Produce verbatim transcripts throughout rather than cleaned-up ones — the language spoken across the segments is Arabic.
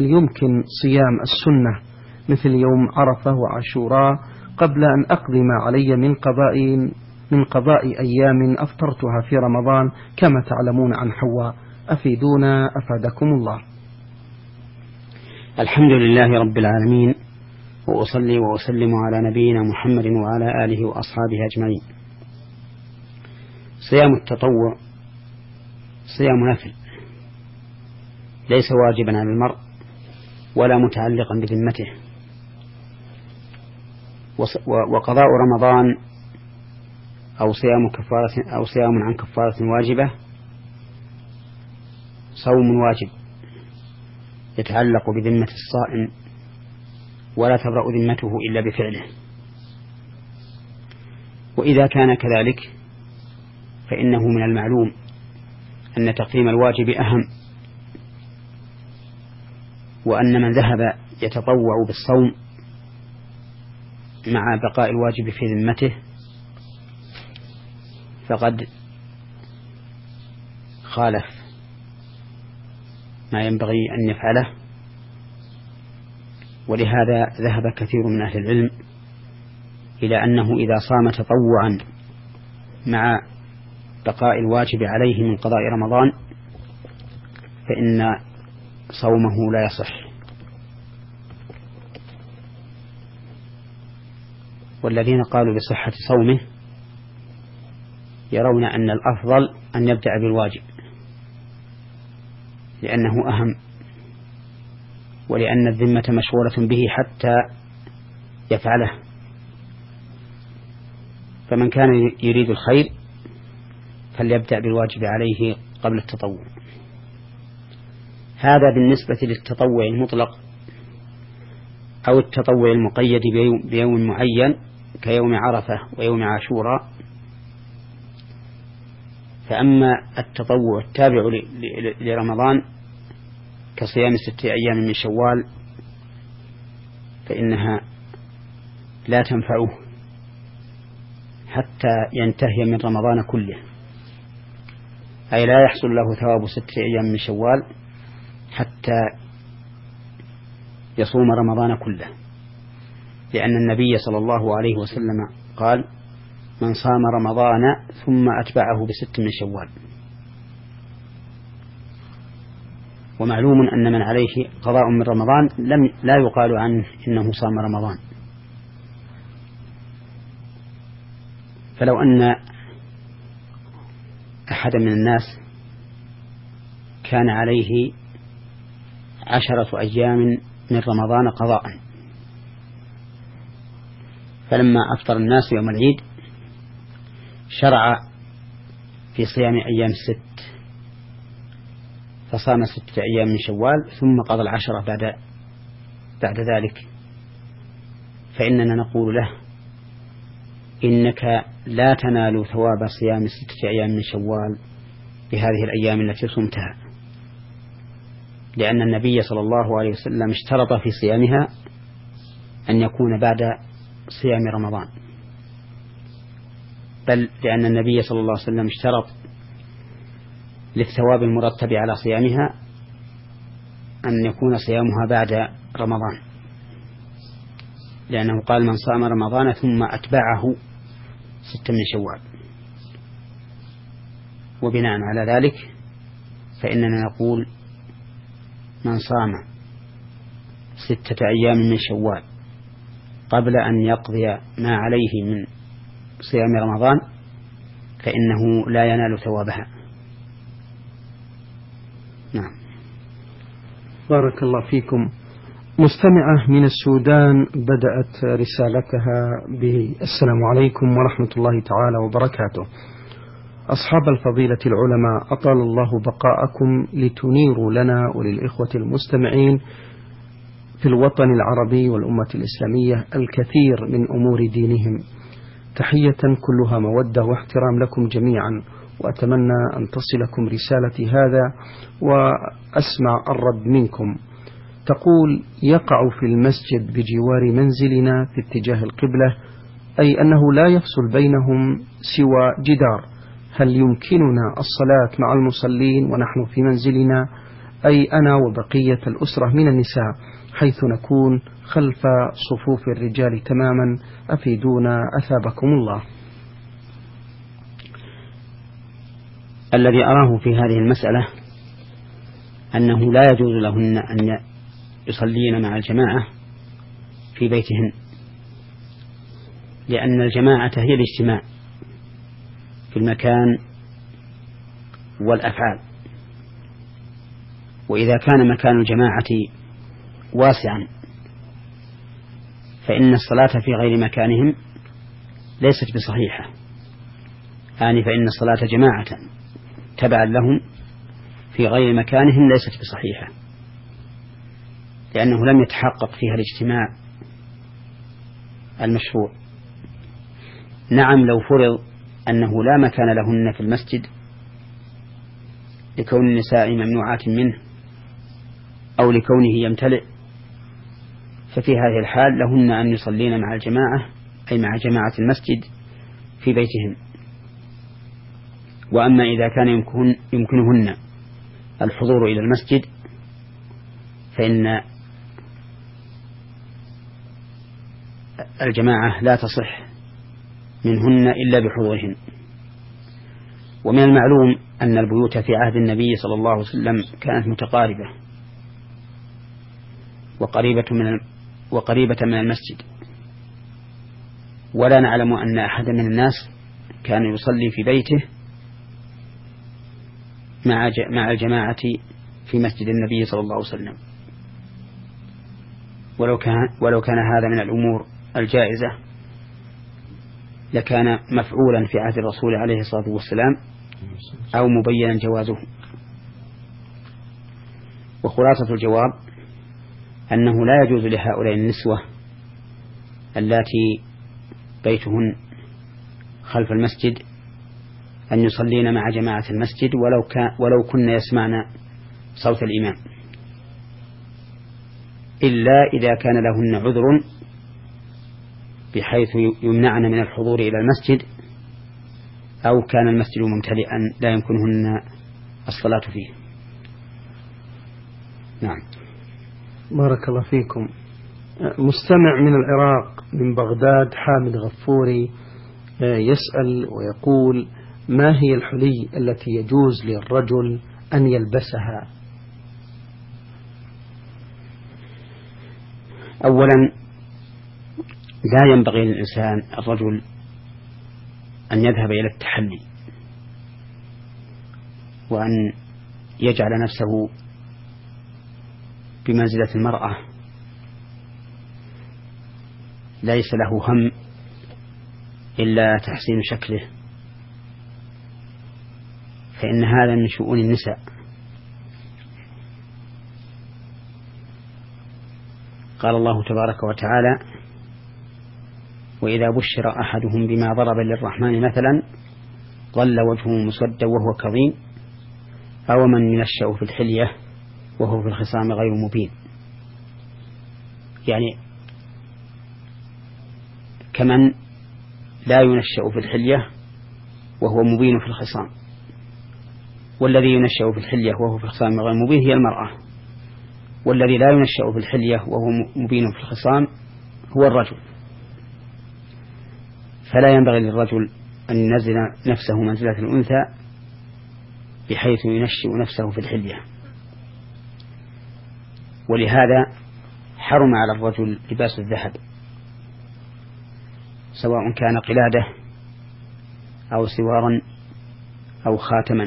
يمكن صيام السنة مثل يوم عرفة وعاشوراء قبل أن أقضي ما علي من قضاء من قضاء أيام أفطرتها في رمضان كما تعلمون عن حواء؟ أفيدونا أفادكم الله. الحمد لله رب العالمين، وأصلي وأسلم على نبينا محمد وعلى آله وأصحابه أجمعين. صيام التطوع صيام نفل ليس واجبا على المرء ولا متعلقا بذمته، وقضاء رمضان أو صيام كفارة أو صيام عن كفارة واجبة صوم واجب يتعلق بذمة الصائم ولا تبرأ ذمته إلا بفعله. وإذا كان كذلك فإنه من المعلوم أن تقديم الواجب أهم، وأن من ذهب يتطوع بالصوم مع بقاء الواجب في ذمته فقد خالف ما ينبغي أن يفعله. ولهذا ذهب كثير من أهل العلم إلى أنه إذا صام تطوعا مع بقاء الواجب عليه من قضاء رمضان فإن صومه لا يصح. والذين قالوا بصحة صومه يرون أن الأفضل أن يبدأ بالواجب لأنه أهم، ولأن الذمة مشغولة به حتى يفعله. فمن كان يريد الخير فليبدأ بالواجب عليه قبل التطوع. هذا بالنسبة للتطوع المطلق أو التطوع المقيد بيوم معين كيوم عرفة ويوم عاشوراء. فأما التطوع التابع لرمضان كصيام ستة أيام من شوال فإنها لا تنفعه حتى ينتهي من رمضان كله، أي لا يحصل له ثواب ستة أيام من شوال حتى يصوم رمضان كله، لأن النبي صلى الله عليه وسلم قال: من صام رمضان ثم أتبعه بست من شوال. ومعلوم أن من عليه قضاء من رمضان لم لا يقال عنه إنه صام رمضان. فلو أن أحد من الناس كان عليه عشرة أيام من رمضان قضاء، فلما أفطر الناس يوم العيد شرع في صيام أيام الست فصام ستة أيام من شوال ثم قضى العشرة بعد بعد ذلك، فإننا نقول له: إنك لا تنال ثواب صيام ستة أيام من شوال بهذه الأيام التي صمتها، لأن النبي صلى الله عليه وسلم اشترط في صيامها أن يكون بعد صيام رمضان، بل لأن النبي صلى الله عليه وسلم اشترط للثواب المرتب على صيامها أن يكون صيامها بعد رمضان، لأنه قال: من صام رمضان ثم أتبعه ستة من شوال. وبناء على ذلك فإننا نقول: من صام ستة أيام من شوال قبل أن يقضي ما عليه من صيام رمضان فإنه لا ينال ثوابها. نعم. بارك الله فيكم. مستمعة من السودان بدأت رسالتها بالسلام عليكم ورحمة الله تعالى وبركاته. أصحاب الفضيلة العلماء، أطال الله بقاءكم لتنيروا لنا وللإخوة المستمعين في الوطن العربي والأمة الإسلامية الكثير من أمور دينهم. تحية كلها مودة واحترام لكم جميعا، وأتمنى أن تصلكم رسالتي هذا وأسمع الرد منكم. تقول: يقع في المسجد بجوار منزلنا في اتجاه القبلة، أي أنه لا يفصل بينهم سوى جدار، هل يمكننا الصلاة مع المصلين ونحن في منزلنا أي أنا وبقية الأسرة من النساء، حيث نكون خلف صفوف الرجال تماما، أفيدونا أثابكم الله. الذي أراه في هذه المسألة أنه لا يجوز لهن أن يصلين مع الجماعة في بيتهن، لأن الجماعة هي الاجتماع في المكان والأفعال، وإذا كان مكان الجماعة واسعا فإن الصلاة في غير مكانهم ليست بصحيحة، يعني فإن الصلاة جماعة تبعا لهم في غير مكانهم ليست بصحيحة، لأنه لم يتحقق فيها الاجتماع المشروع. نعم، لو فرض أنه لا مكان لهن في المسجد لكون النساء ممنوعات منه أو لكونه يمتلئ، ففي هذه الحال لهن أن يصلين مع الجماعة، أي مع جماعة المسجد في بيتهن. وأما إذا كان يمكن يمكنهن الحضور إلى المسجد فإن الجماعة لا تصح منهن إلا بحضورهن. ومن المعلوم أن البيوت في عهد النبي صلى الله عليه وسلم كانت متقاربة وقريبة من وقريبة من المسجد، ولا نعلم أن أحد من الناس كان يصلي في بيته مع مع الجماعة في مسجد النبي صلى الله عليه وسلم. ولو كان ولو كان هذا من الأمور الجائزة لكان مفعولا في عهد الرسول عليه الصلاة والسلام أو مبينا جوازه. وخلاصة الجواب أنه لا يجوز لهؤلاء النسوة اللاتي بيتهن خلف المسجد أن يصلين مع جماعة المسجد ولو كان ولو كن يسمعن صوت الإمام، إلا إذا كان لهن عذر بحيث يمنعن من الحضور إلى المسجد أو كان المسجد ممتلئا لا يمكنهن الصلاة فيه. نعم. بارك الله فيكم. مستمع من العراق من بغداد حامد غفوري يسأل ويقول: ما هي الحلي التي يجوز للرجل أن يلبسها؟ أولا، لا ينبغي للإنسان الرجل أن يذهب إلى التحلي وأن يجعل نفسه بمنزلة المرأة، ليس له هم إلا تحسين شكله، فإن هذا من شؤون النساء. قال الله تبارك وتعالى: وإذا بشر أحدهم بما ضرب للرحمن مثلا ظل وجهه مسودا وهو كظيم أو من ينشأ في الحلية وهو في الخصام غير مبين. يعني كمن لا ينشأ في الحلية وهو مبين في الخصام، والذي ينشأ في الحلية وهو في الخصام غير مبين هي المرأة، والذي لا ينشأ في الحلية وهو مبين في الخصام هو الرجل. فلا ينبغي للرجل أن ينزل نفسه منزلة الأنثى بحيث ينشئ نفسه في الحلية، ولهذا حرم على الرجل لباس الذهب سواء كان قلادة أو سوارا أو خاتما،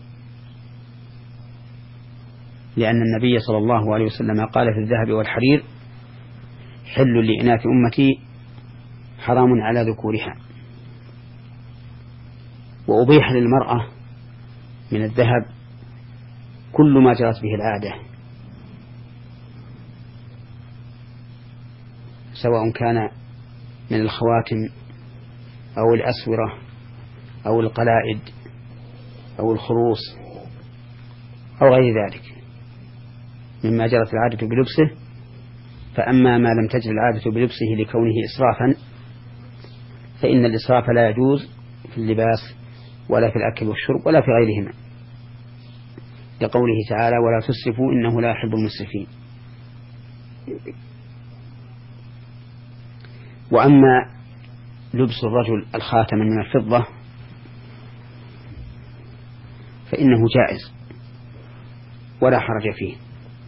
لأن النبي صلى الله عليه وسلم قال في الذهب والحرير: حل لإناث أمتي حرام على ذكورها. وأبيح للمرأة من الذهب كل ما جرت به العادة، سواء كان من الخواتم أو الأسورة أو القلائد أو الخروص أو غير ذلك مما جرت العادة بلبسه. فأما ما لم تجر العادة بلبسه لكونه إسرافا فإن الإسراف لا يجوز في اللباس ولا في الأكل والشرب ولا في غيرهما، لقوله تعالى ولا تسرفوا إنه لا يحب المسرفين. وأما لبس الرجل الخاتم من الفضة فإنه جائز ولا حرج فيه،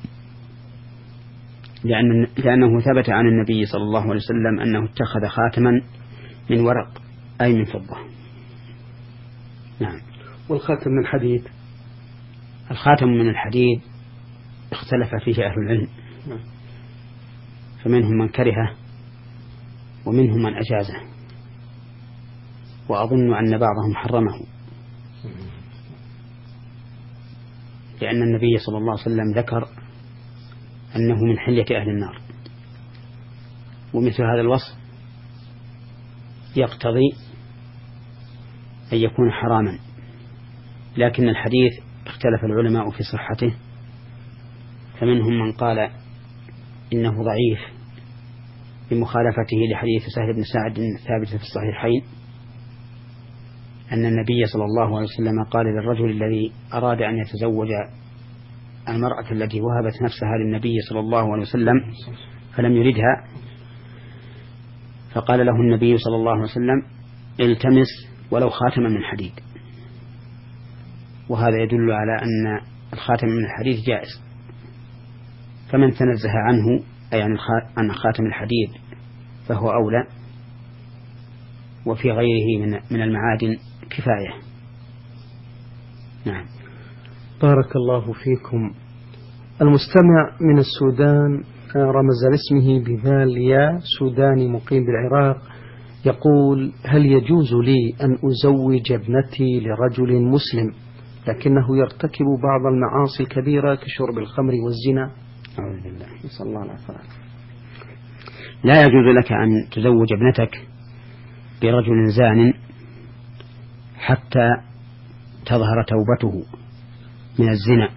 لأن لأنه ثبت عن النبي صلى الله عليه وسلم أنه اتخذ خاتما من ورق أي من فضة. نعم. والخاتم من حديد؟ الخاتم من الحديد اختلف فيه أهل العلم، فمنهم من كرهه ومنهم من أجازه، وأظن أن بعضهم حرمه، لأن النبي صلى الله عليه وسلم ذكر أنه من حلية أهل النار، ومثل هذا الوصف يقتضي أن يكون حراما. لكن الحديث اختلف العلماء في صحته، فمنهم من قال إنه ضعيف بمخالفته لحديث سهل بن سعد ثابت في الصحيحين أن النبي صلى الله عليه وسلم قال للرجل الذي أراد أن يتزوج المرأة التي وهبت نفسها للنبي صلى الله عليه وسلم فلم يردها، فقال له النبي صلى الله عليه وسلم التمس ولو خاتما من حديد. وهذا يدل على أن الخاتم من الحديد جائز، فمن تنزه عنه أي عن خاتم الحديد فهو أولى، وفي غيره من من المعادن كفاية. نعم. بارك الله فيكم. المستمع من السودان رمز لاسمه بذال يا سوداني مقيم بالعراق، يقول هل يجوز لي أن أزوج ابنتي لرجل مسلم لكنه يرتكب بعض المعاصي الكبيرة كشرب الخمر والزنا؟ أعوذ بالله، نسأل الله العافية. لا يجوز لك أن تزوج ابنتك برجل زان حتى تظهر توبته من الزنا.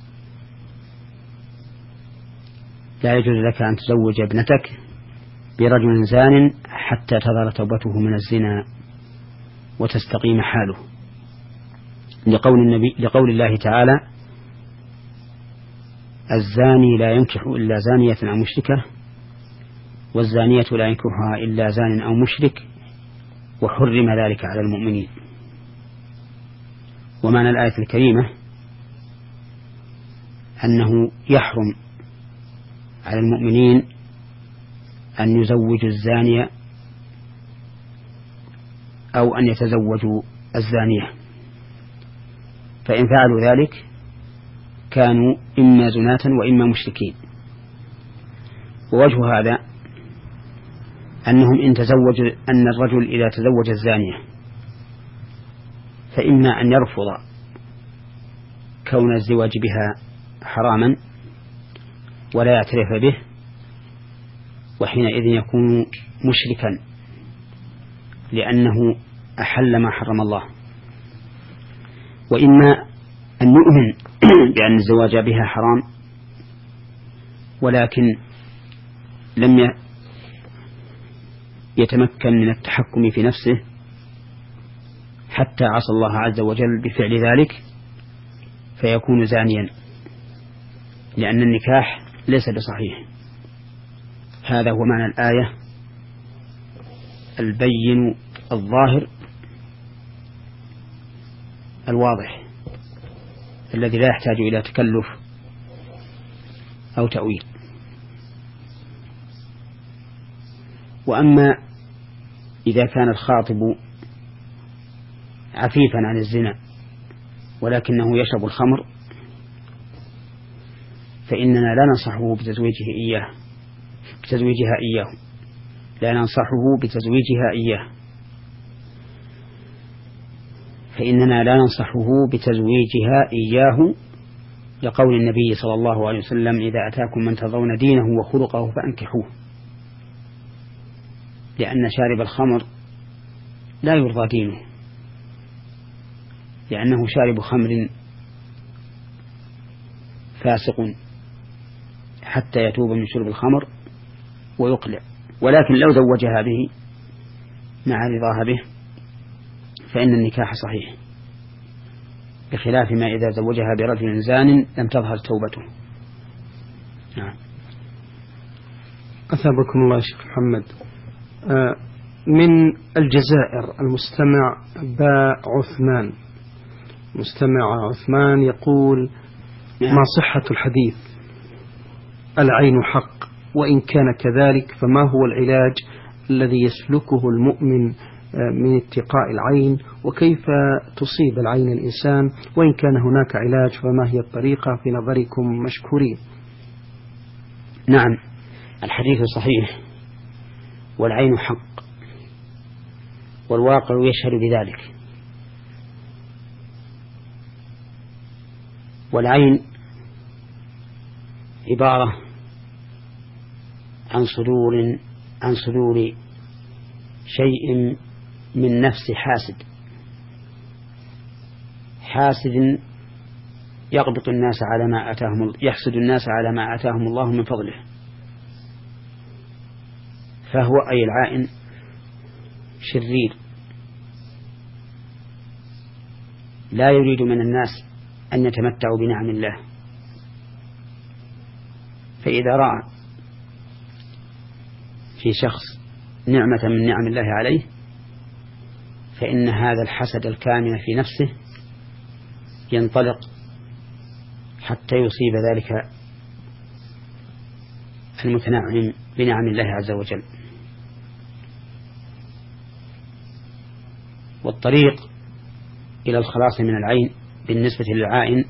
لا يجوز لك أن تزوج ابنتك برجل زان حتى تظهر توبته من الزنا وتستقيم حاله، لقول النبي لقول الله تعالى الزاني لا ينكح إلا زانية أو مشركة والزانية لا ينكحها إلا زان أو مشرك وحرم ذلك على المؤمنين. ومعنى الآية الكريمة أنه يحرم على المؤمنين أن يزوجوا الزانية أو أن يتزوجوا الزانية، فإن فعلوا ذلك كانوا إما زناة وإما مشركين. ووجه هذا أنهم إن تزوج أن الرجل إذا تزوج الزانية فإما أن يرفض كون الزواج بها حراما ولا يعترف به، وحينئذ يكون مشركا لأنه أحل ما حرم الله، وإما أن يؤمن بأن الزواج بها حرام ولكن لم يتمكن من التحكم في نفسه حتى عصى الله عز وجل بفعل ذلك فيكون زانيا، لأن النكاح ليس بصحيح. هذا هو معنى الآية البين الظاهر الواضح الذي لا يحتاج إلى تكلف أو تأويل. وأما إذا كان الخاطب عفيفا عن الزنا ولكنه يشرب الخمر فإننا لا ننصحه بتزويجه إياه بتزويجها إياه لا ننصحه بتزويجها إياه فإننا لا ننصحه بتزويجها إياه لقول النبي صلى الله عليه وسلم إذا أتاكم من ترضون دينه وخلقه فأنكحوه، لأن شارب الخمر لا يرضى دينه، لأنه شارب خمر فاسق حتى يتوب من شرب الخمر ويقلع. ولكن لو زوجها به مع رضاها به فإن النكاح صحيح بخلاف ما إذا زوجها برجل زان لم تظهر توبته. نعم. أثابكم الله شيخ محمد. آه من الجزائر المستمع باء عثمان، مستمع عثمان يقول: نعم. ما صحة الحديث العين حق؟ وإن كان كذلك فما هو العلاج الذي يسلكه المؤمن من اتقاء العين؟ وكيف تصيب العين الإنسان؟ وإن كان هناك علاج فما هي الطريقة في نظركم؟ مشكورين. نعم، الحديث صحيح والعين حق، والواقع يشهد بذلك. والعين عبارة عن صدور عن صدور شيء من نفس حاسد حاسد يقبط الناس على ما آتاهم يحسد الناس على ما آتاهم الله من فضله. فهو أي العائن شرير لا يريد من الناس أن يتمتعوا بنعم الله، فإذا رأى في شخص نعمة من نعم الله عليه فإن هذا الحسد الكامن في نفسه ينطلق حتى يصيب ذلك المتنعم بنعم الله عز وجل. والطريق إلى الخلاص من العين بالنسبة للعائن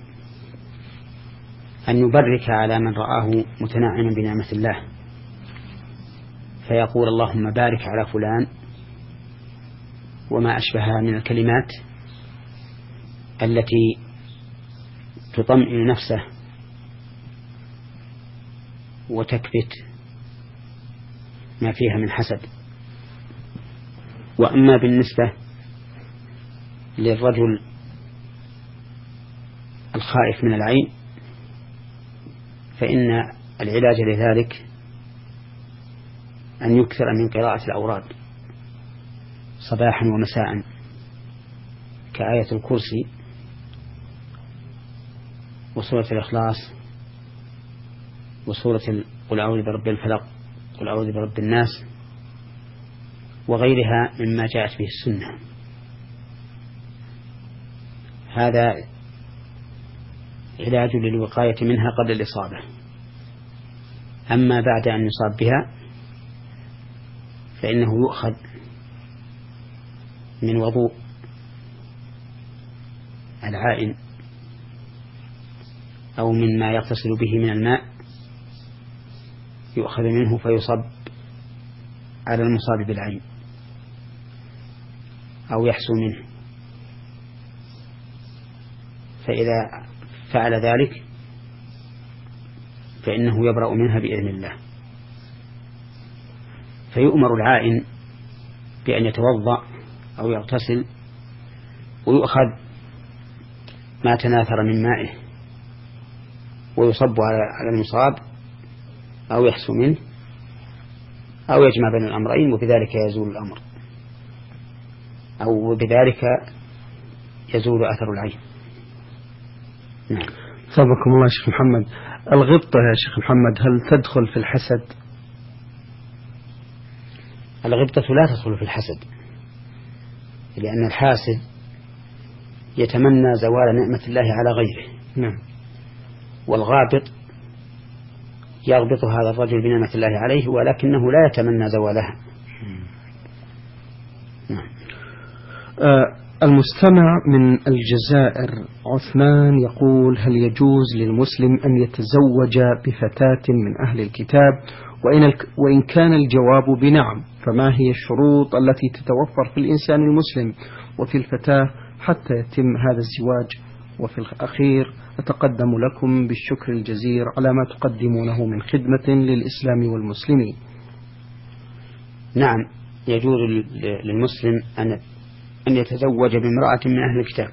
أن يبرك على من رآه متنعما بنعمة الله، فيقول: اللهم بارك على فلان، وما أشبهها من الكلمات التي تطمئن نفسه وتكبت ما فيها من حسد. وأما بالنسبة للرجل الخائف من العين فإن العلاج لذلك أن يكثر من قراءة الأوراد صباحا ومساء كآية الكرسي وسورة الإخلاص وسورة قل أعوذ برب الفلق قل أعوذ برب الناس وغيرها مما جاءت به السنة. هذا علاج للوقاية منها قبل الإصابة. أما بعد أن يصاب بها فإنه يؤخذ من وضوء العائن أو مما يغتسل به من الماء، يؤخذ منه فيصب على المصاب بالعين أو يحسو منه، فإذا فعل ذلك فإنه يبرأ منها بإذن الله. فيؤمر العائن بأن يتوضأ أو يغتسل ويؤخذ ما تناثر من مائه ويصب على المصاب أو يحسو منه أو يجمع بين الأمرين، وبذلك يزول الأمر أو بذلك يزول أثر العين. نعم. صبكم الله شيخ محمد. الغبطة يا شيخ محمد هل تدخل في الحسد؟ الغبطة لا تدخل في الحسد، لأن الحاسد يتمنى زوال نعمة الله على غيره. نعم. والغابط يغبط هذا الرجل بنعمة الله عليه ولكنه لا يتمنى زوالها. نعم. آه المستمع من الجزائر عثمان يقول: هل يجوز للمسلم أن يتزوج بفتاة من أهل الكتاب؟ وإن, الك وإن كان الجواب بنعم فما هي الشروط التي تتوفر في الإنسان المسلم وفي الفتاة حتى يتم هذا الزواج؟ وفي الأخير أتقدم لكم بالشكر الجزير على ما تقدمونه من خدمة للإسلام والمسلمين. نعم، يجوز للمسلم أن أن يتزوج بامرأة من أهل الكتاب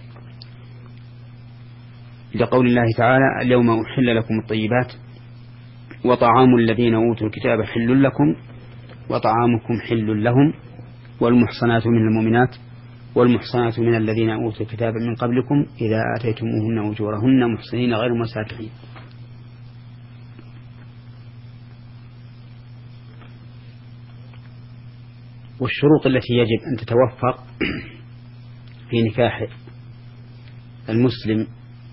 لقول الله تعالى: اليوم أحل لكم الطيبات وطعام الذين أوتوا الكتاب حل لكم وطعامكم حل لهم والمحصنات من المؤمنات والمحصنات من الذين أوتوا الكتاب من قبلكم إذا آتيتموهن أجورهن محصنين غير مسافحين. والشروط التي يجب أن تتوفر في نكاح المسلم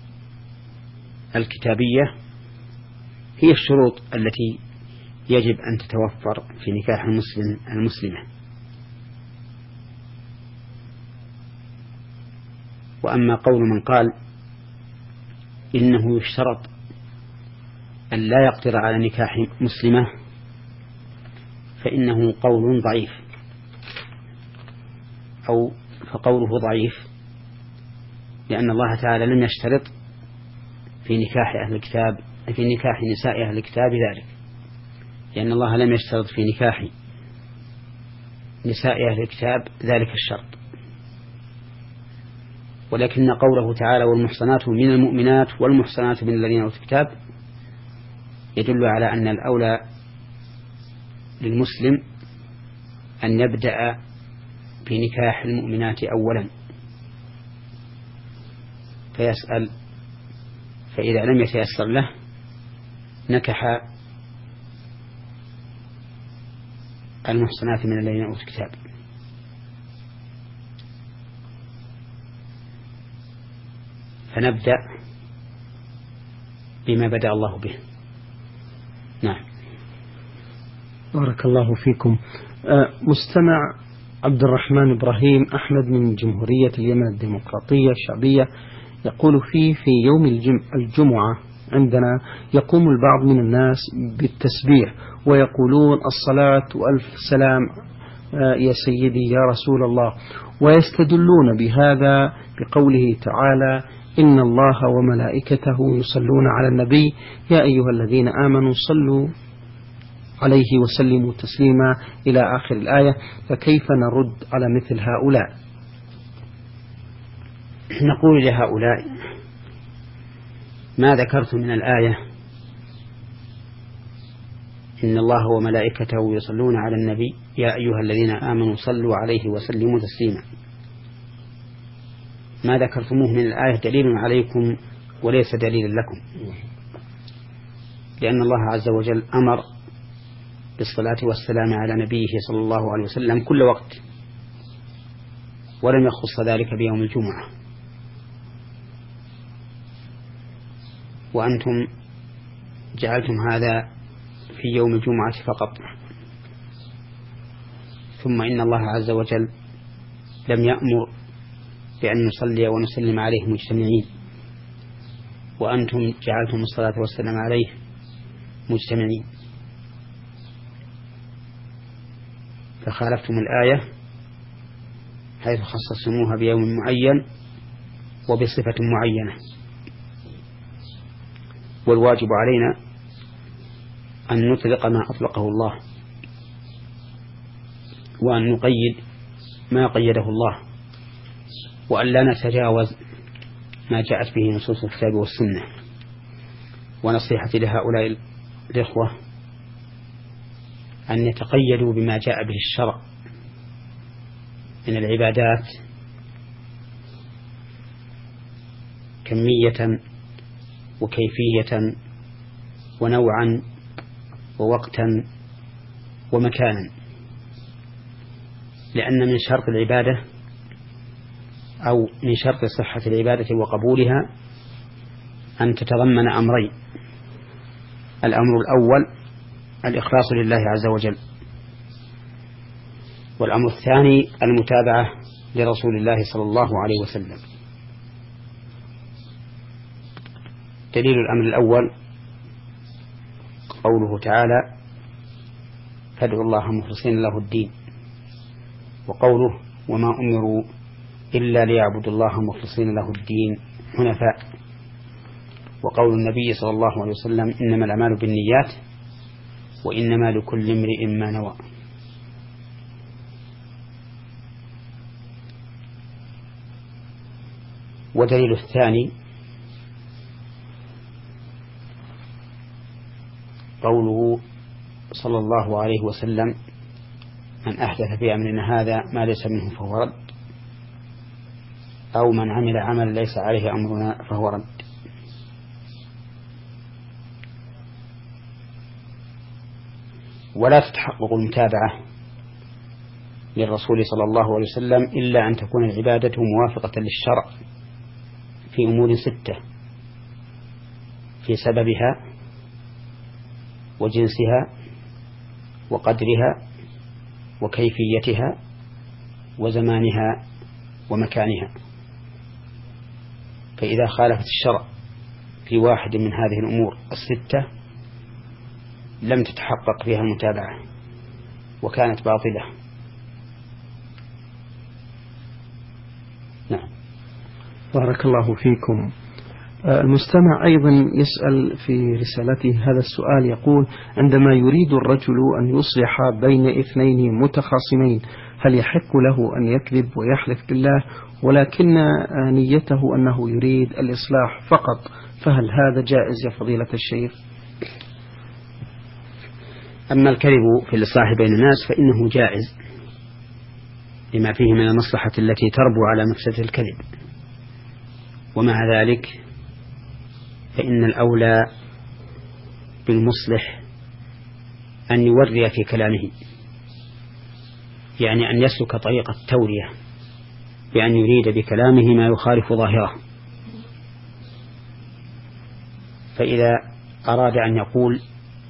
الكتابية هي الشروط التي يجب أن تتوفر في نكاح المسلم المسلمة. وأما قول من قال إنه يشترط أن لا يقدر على نكاح مسلمة فإنه قول ضعيف، أو فقوله ضعيف لأن الله تعالى لم يشترط في نكاح أهل الكتاب في نكاح نساء أهل الكتاب ذلك، لأن الله لم يشترط في نكاح نساء أهل الكتاب ذلك الشرط. ولكن قوله تعالى والمحصنات من المؤمنات والمحصنات من الذين أوتوا الكتاب يدل على أن الأولى للمسلم أن يبدأ بنكاح المؤمنات أولا فيسأل، فإذا لم يتيسر له نكح المحصنات من الذين أوتوا الكتاب. فنبدأ بما بدأ الله به. نعم. بارك الله فيكم. مستمع عبد الرحمن إبراهيم أحمد من جمهورية اليمن الديمقراطية الشعبية يقول فيه في يوم الجمعة عندنا يقوم البعض من الناس بالتسبيح ويقولون الصلاة وألف سلام يا سيدي يا رسول الله، ويستدلون بهذا بقوله تعالى إن الله وملائكته يصلون على النبي يا أيها الذين آمنوا صلوا عليه وسلموا تسليما إلى آخر الآية، فكيف نرد على مثل هؤلاء؟ نقول لهؤلاء ما ذكرت من الآية إن الله وملائكته يصلون على النبي يا أيها الذين آمنوا صلوا عليه وسلموا تسليما، ما ذكرتموه من الآية دليل عليكم وليس دليلا لكم، لأن الله عز وجل أمر بالصلاة والسلام على نبيه صلى الله عليه وسلم كل وقت، ولم يخص ذلك بيوم الجمعة. وأنتم جعلتم هذا في يوم الجمعة فقط، ثم إن الله عز وجل لم يأمر بأن نصلي ونسلم عليه مجتمعين، وأنتم جعلتم الصلاة والسلام عليه مجتمعين، فخالفتم الآية حيث خصصتموها بيوم معين وبصفة معينة. والواجب علينا أن نطلق ما أطلقه الله وأن نقيد ما قيده الله، وأن لا نتجاوز ما جاءت به نصوص الكتاب والسنة. ونصيحتي لهؤلاء الإخوة أن يتقيدوا بما جاء به الشرع من العبادات كمية وكيفية ونوعا ووقتا ومكانا، لأن من شرط العبادة أو من شرط صحة العبادة وقبولها أن تتضمن أمرين: الأمر الأول الإخلاص لله عز وجل، والأمر الثاني المتابعة لرسول الله صلى الله عليه وسلم. دليل الأمر الأول قوله تعالى فادعوا الله مخلصين له الدين، وقوله وما أمروا إلا ليعبدوا الله مخلصين له الدين حنفاء، وقول النبي صلى الله عليه وسلم إنما الأعمال بالنيات وإنما لكل امرئ ما نوى. ودليل الثاني قوله صلى الله عليه وسلم من أحدث في أمرنا هذا ما ليس منه فهو رد، أو من عمل عمل ليس عليه أمرنا فهو رد. ولا تتحقق المتابعة للرسول صلى الله عليه وسلم إلا أن تكون العبادة موافقة للشرع في أمور ستة: في سببها وجنسها وقدرها وكيفيتها وزمانها ومكانها. فإذا خالفت الشرع في واحد من هذه الأمور الستة لم تتحقق فيها المتابعة وكانت باطلة. نعم. بارك الله فيكم. المستمع أيضا يسأل في رسالته هذا السؤال، يقول: عندما يريد الرجل أن يصلح بين اثنين متخاصمين هل يحق له أن يكذب ويحلف بالله، ولكن نيته أنه يريد الإصلاح فقط، فهل هذا جائز يا فضيلة الشيخ؟ أما الكذب في الإصلاح بين الناس فإنه جائز لما فيه من المصلحة التي تربو على مفسدة الكذب، ومع ذلك فإن الأولى بالمصلح أن يوري في كلامه، يعني أن يسلك طريق التورية بأن يريد بكلامه ما يخالف ظاهره. فإذا أراد أن يقول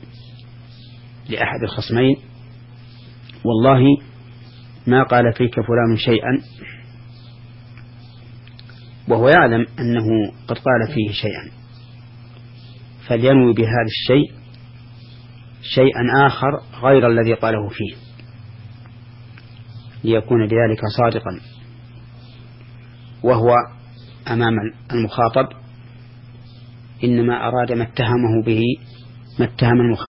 لأحد الخصمين: والله ما قال فيك فلان شيئا، وهو يعلم أنه قد قال فيه شيئا، فلينوي بهذا الشيء شيئا آخر غير الذي قاله فيه ليكون بذلك صادقا، وهو أمام المخاطب إنما أراد ما اتهمه به ما اتهم المخاطب